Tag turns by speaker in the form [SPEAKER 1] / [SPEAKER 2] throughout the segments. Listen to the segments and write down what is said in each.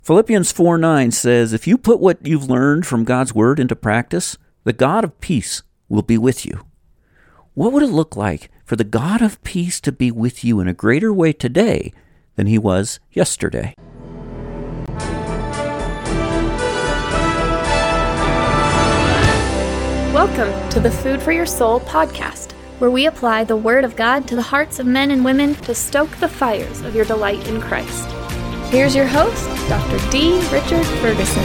[SPEAKER 1] Philippians 4:9 says, if you put what you've learned from God's Word into practice, the God of peace will be with you. What would it look like for the God of peace to be with you in a greater way today than He was yesterday?
[SPEAKER 2] Welcome to the Food for Your Soul podcast, where we apply the Word of God to the hearts of men and women to stoke the fires of your delight in Christ. Here's your host, Dr. D. Richard Ferguson.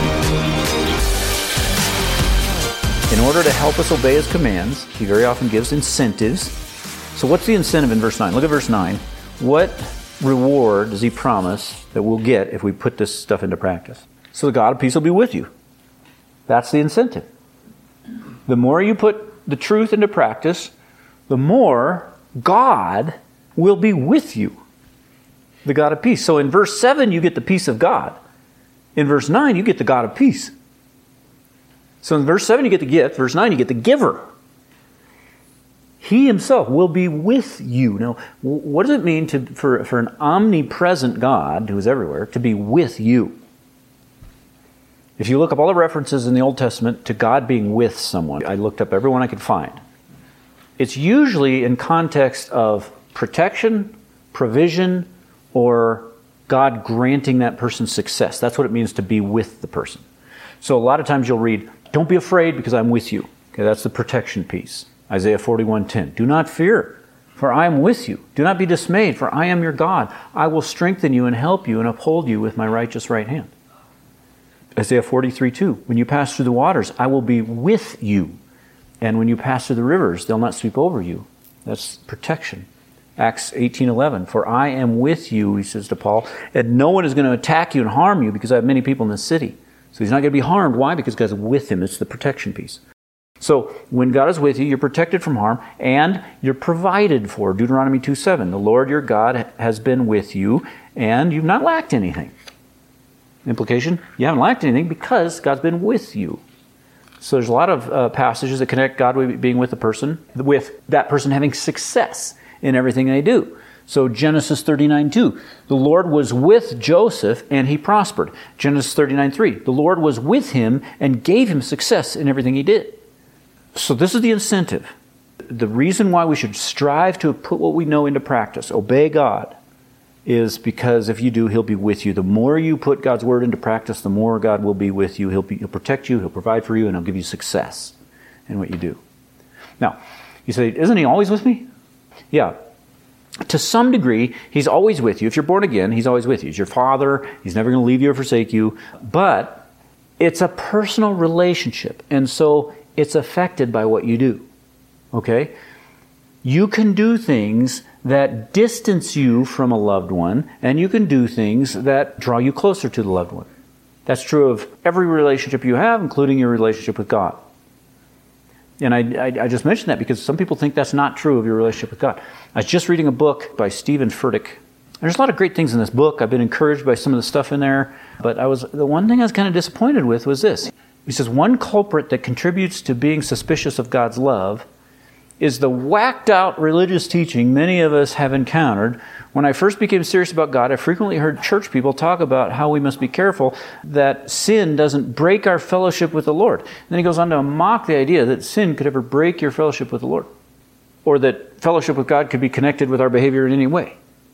[SPEAKER 1] In order to help us obey His commands, He very often gives incentives. So what's the incentive in verse 9? Look at verse 9. What reward does He promise that we'll get if we put this stuff into practice? So the God of peace will be with you. That's the incentive. The more you put the truth into practice, the more God will be with you. The God of peace. So in verse 7, you get the peace of God. In verse 9, you get the God of peace. So in verse 7, you get the gift. Verse 9, you get the giver. He Himself will be with you. Now, what does it mean for an omnipresent God, who is everywhere, to be with you? If you look up all the references in the Old Testament to God being with someone, I looked up every one I could find. It's usually in context of protection, provision, or God granting that person success. That's what it means to be with the person. So a lot of times you'll read, don't be afraid because I'm with you. Okay, that's the protection piece. Isaiah 41:10. Do not fear, for I am with you. Do not be dismayed, for I am your God. I will strengthen you and help you and uphold you with my righteous right hand. Isaiah 43:2. When you pass through the waters, I will be with you. And when you pass through the rivers, they'll not sweep over you. That's protection. Acts 18:11, for I am with you, he says to Paul, and no one is going to attack you and harm you because I have many people in the city. So he's not going to be harmed. Why? Because God's with him. It's the protection piece. So when God is with you, you're protected from harm and you're provided for. Deuteronomy 2:7, the Lord your God has been with you and you've not lacked anything. Implication, you haven't lacked anything because God's been with you. So there's a lot of passages that connect God being with the person, with that person having success in everything they do. So Genesis 39:2, the Lord was with Joseph and he prospered. Genesis 39:3, the Lord was with him and gave him success in everything he did. So this is the incentive. The reason why we should strive to put what we know into practice, obey God, is because if you do, He'll be with you. The more you put God's Word into practice, the more God will be with you. He'll protect you, He'll provide for you, and He'll give you success in what you do. Now, you say, isn't He always with me? Yeah. To some degree, He's always with you. If you're born again, He's always with you. He's your Father. He's never going to leave you or forsake you. But it's a personal relationship, and so it's affected by what you do. Okay? You can do things that distance you from a loved one, and you can do things that draw you closer to the loved one. That's true of every relationship you have, including your relationship with God. And I just mentioned that because some people think that's not true of your relationship with God. I was just reading a book by Stephen Furtick. There's a lot of great things in this book. I've been encouraged by some of the stuff in there. But the one thing I was kind of disappointed with was this. He says, one culprit that contributes to being suspicious of God's love is the whacked out religious teaching many of us have encountered. When I first became serious about God, I frequently heard church people talk about how we must be careful that sin doesn't break our fellowship with the Lord. And then he goes on to mock the idea that sin could ever break your fellowship with the Lord, or that fellowship with God could be connected with our behavior in any way.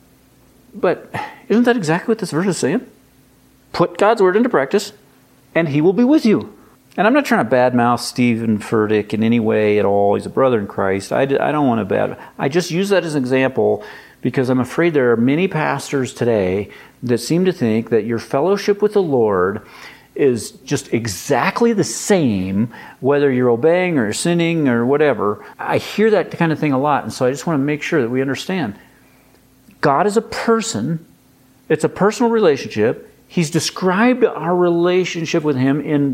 [SPEAKER 1] But isn't that exactly what this verse is saying? Put God's Word into practice, and He will be with you. And I'm not trying to badmouth Stephen Furtick in any way at all. He's a brother in Christ. I don't want to I just use that as an example because I'm afraid there are many pastors today that seem to think that your fellowship with the Lord is just exactly the same whether you're obeying or sinning or whatever. I hear that kind of thing a lot, and so I just want to make sure that we understand. God is a person. It's a personal relationship. He's described our relationship with Him in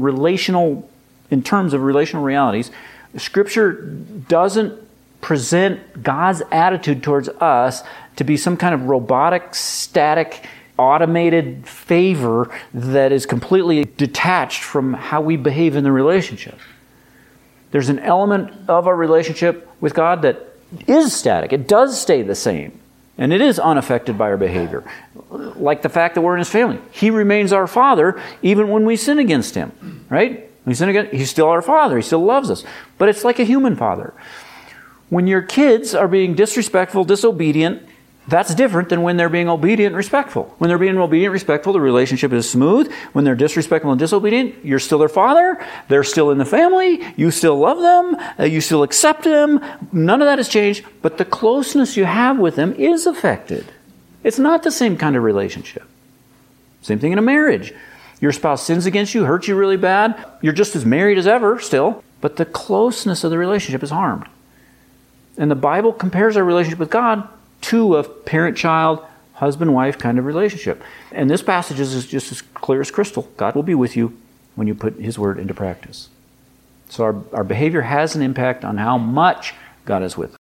[SPEAKER 1] terms of relational realities. Scripture doesn't present God's attitude towards us to be some kind of robotic, static, automated favor that is completely detached from how we behave in the relationship. There's an element of our relationship with God that is static. It does stay the same. And it is unaffected by our behavior. Like the fact that we're in His family. He remains our Father even when we sin against Him. Right? We sin against, He's still our Father. He still loves us. But it's like a human father. When your kids are being disrespectful, disobedient, that's different than when they're being obedient and respectful. When they're being obedient and respectful, the relationship is smooth. When they're disrespectful and disobedient, you're still their father. They're still in the family. You still love them. You still accept them. None of that has changed. But the closeness you have with them is affected. It's not the same kind of relationship. Same thing in a marriage. Your spouse sins against you, hurts you really bad. You're just as married as ever still. But the closeness of the relationship is harmed. And the Bible compares our relationship with God to a parent-child, husband-wife kind of relationship. And this passage is just as clear as crystal. God will be with you when you put His word into practice. So our behavior has an impact on how much God is with us.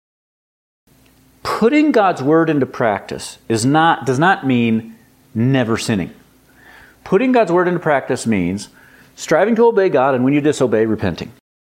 [SPEAKER 1] Putting God's word into practice does not mean never sinning. Putting God's word into practice means striving to obey God, and when you disobey, repenting.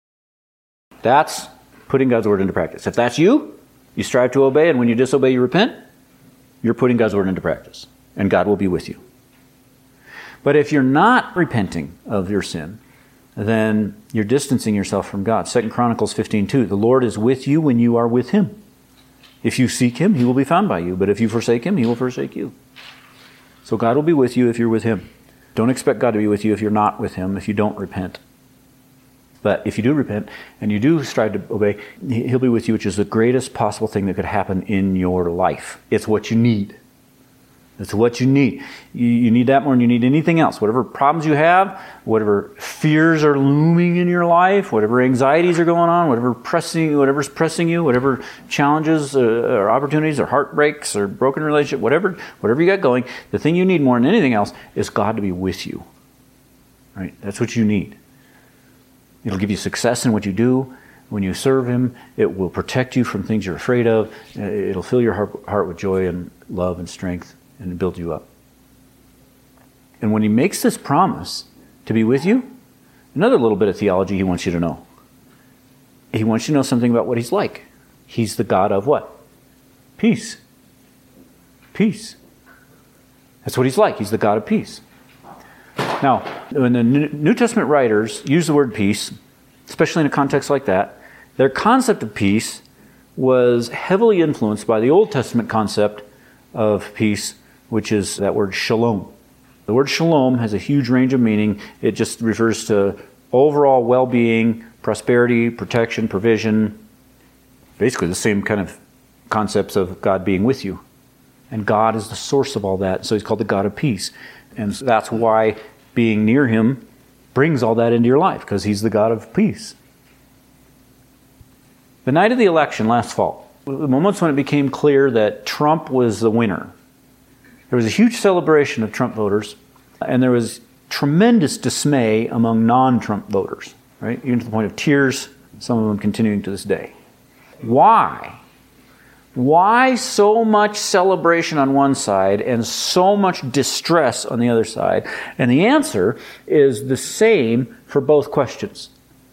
[SPEAKER 1] That's putting God's word into practice. If that's you strive to obey, and when you disobey, you repent, you're putting God's word into practice, and God will be with you. But if you're not repenting of your sin, then you're distancing yourself from God. 2 Chronicles 15:2, the Lord is with you when you are with Him. If you seek Him, He will be found by you. But if you forsake Him, He will forsake you. So God will be with you if you're with Him. Don't expect God to be with you if you're not with Him, if you don't repent. But if you do repent and you do strive to obey, He'll be with you, which is the greatest possible thing that could happen in your life. It's what you need. It's what you need. You need that more than you need anything else. Whatever problems you have, whatever fears are looming in your life, whatever anxieties are going on, whatever's pressing you, whatever challenges or opportunities or heartbreaks or broken relationship, whatever you got going, the thing you need more than anything else is God to be with you. Right? That's what you need. It'll give you success in what you do. When you serve Him, it will protect you from things you're afraid of. It'll fill your heart with joy and love and strength and build you up. And when He makes this promise to be with you, another little bit of theology He wants you to know. He wants you to know something about what He's like. He's the God of what? Peace. Peace. That's what He's like. He's the God of peace. Now, when the New Testament writers use the word peace, especially in a context like that, their concept of peace was heavily influenced by the Old Testament concept of peace, which is that word shalom. The word shalom has a huge range of meaning. It just refers to overall well-being, prosperity, protection, provision, basically the same kind of concepts of God being with you. And God is the source of all that, so He's called the God of peace. And that's why being near Him brings all that into your life, because He's the God of peace. The night of the election last fall, the moments when it became clear that Trump was the winner, there was a huge celebration of Trump voters, and there was tremendous dismay among non-Trump voters, right? Even to the point of tears, some of them continuing to this day. Why? Why so much celebration on one side and so much distress on the other side? And the answer is the same for both questions.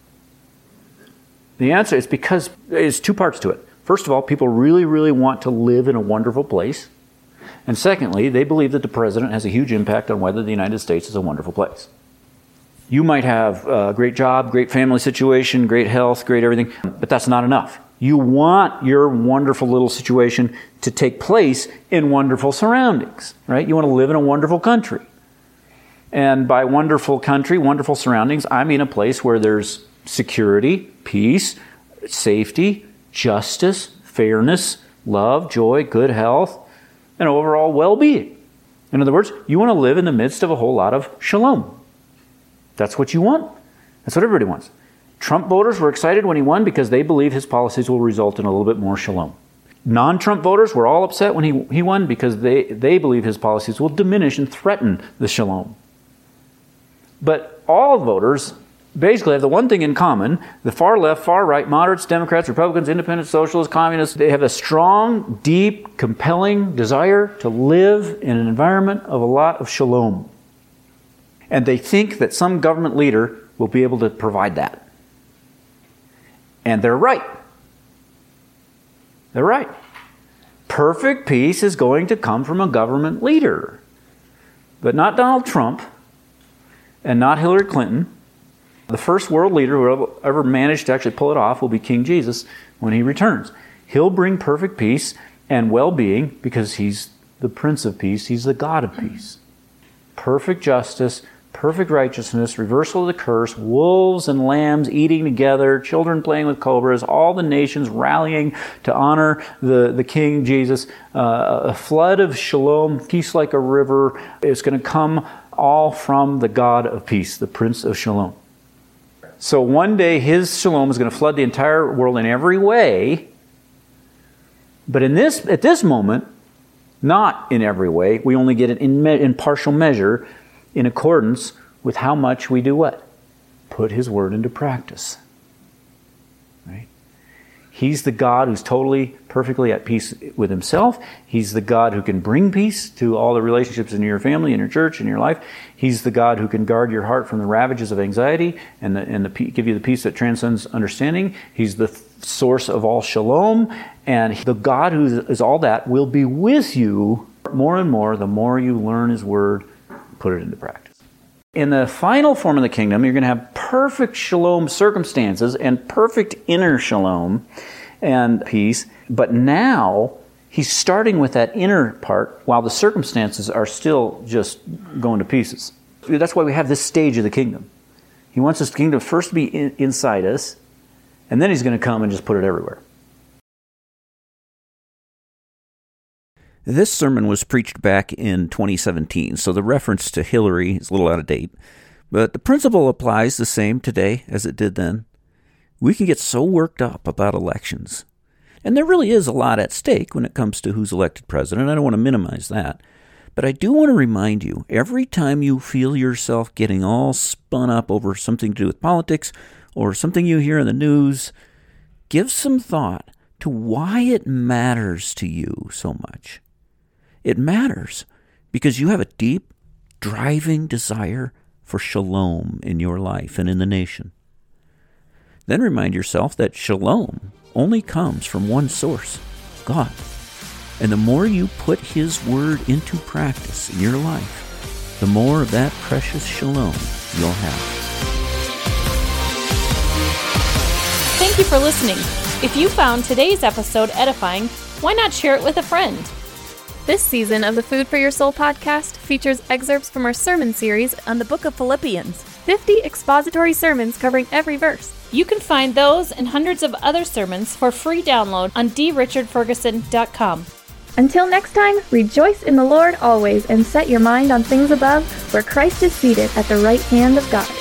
[SPEAKER 1] The answer is because there's two parts to it. First of all, people really, really want to live in a wonderful place. And secondly, they believe that the president has a huge impact on whether the United States is a wonderful place. You might have a great job, great family situation, great health, great everything, but that's not enough. You want your wonderful little situation to take place in wonderful surroundings, right? You want to live in a wonderful country. And by wonderful country, wonderful surroundings, I mean a place where there's security, peace, safety, justice, fairness, love, joy, good health, and overall well-being. In other words, you want to live in the midst of a whole lot of shalom. That's what you want. That's what everybody wants. Trump voters were excited when he won because they believe his policies will result in a little bit more shalom. Non-Trump voters were all upset when he won because they believe his policies will diminish and threaten the shalom. But all voters basically have the one thing in common: the far left, far right, moderates, Democrats, Republicans, independents, socialists, communists, they have a strong, deep, compelling desire to live in an environment of a lot of shalom. And they think that some government leader will be able to provide that. And they're right. They're right. Perfect peace is going to come from a government leader. But not Donald Trump and not Hillary Clinton. The first world leader who will ever manage to actually pull it off will be King Jesus when he returns. He'll bring perfect peace and well-being because he's the Prince of Peace. He's the God of peace. Perfect justice, perfect righteousness, reversal of the curse, wolves and lambs eating together, children playing with cobras, all the nations rallying to honor the King Jesus, a flood of shalom, peace like a river. It's going to come all from the God of peace, the Prince of Shalom. So one day his shalom is going to flood the entire world in every way, but at this moment, not in every way. We only get it in partial measure in accordance with how much we do what? Put his word into practice. Right? He's the God who's totally, perfectly at peace with himself. He's the God who can bring peace to all the relationships in your family, in your church, in your life. He's the God who can guard your heart from the ravages of anxiety and give you the peace that transcends understanding. He's the source of all shalom. And the God who is all that will be with you more and more the more you learn his word, put it into practice. In the final form of the kingdom, you're going to have perfect shalom circumstances and perfect inner shalom and peace. But now, he's starting with that inner part while the circumstances are still just going to pieces. That's why we have this stage of the kingdom. He wants this kingdom first to be inside us, and then he's going to come and just put it everywhere.
[SPEAKER 3] This sermon was preached back in 2017, so the reference to Hillary is a little out of date. But the principle applies the same today as it did then. We can get so worked up about elections. And there really is a lot at stake when it comes to who's elected president. I don't want to minimize that. But I do want to remind you, every time you feel yourself getting all spun up over something to do with politics or something you hear in the news, give some thought to why it matters to you so much. It matters because you have a deep, driving desire for shalom in your life and in the nation. Then remind yourself that shalom only comes from one source, God. And the more you put his word into practice in your life, the more of that precious shalom you'll have.
[SPEAKER 2] Thank you for listening. If you found today's episode edifying, why not share it with a friend? This season of the Food for Your Soul podcast features excerpts from our sermon series on the book of Philippians, 50 expository sermons covering every verse. You can find those and hundreds of other sermons for free download on drichardferguson.com. Until next time, rejoice in the Lord always and set your mind on things above, where Christ is seated at the right hand of God.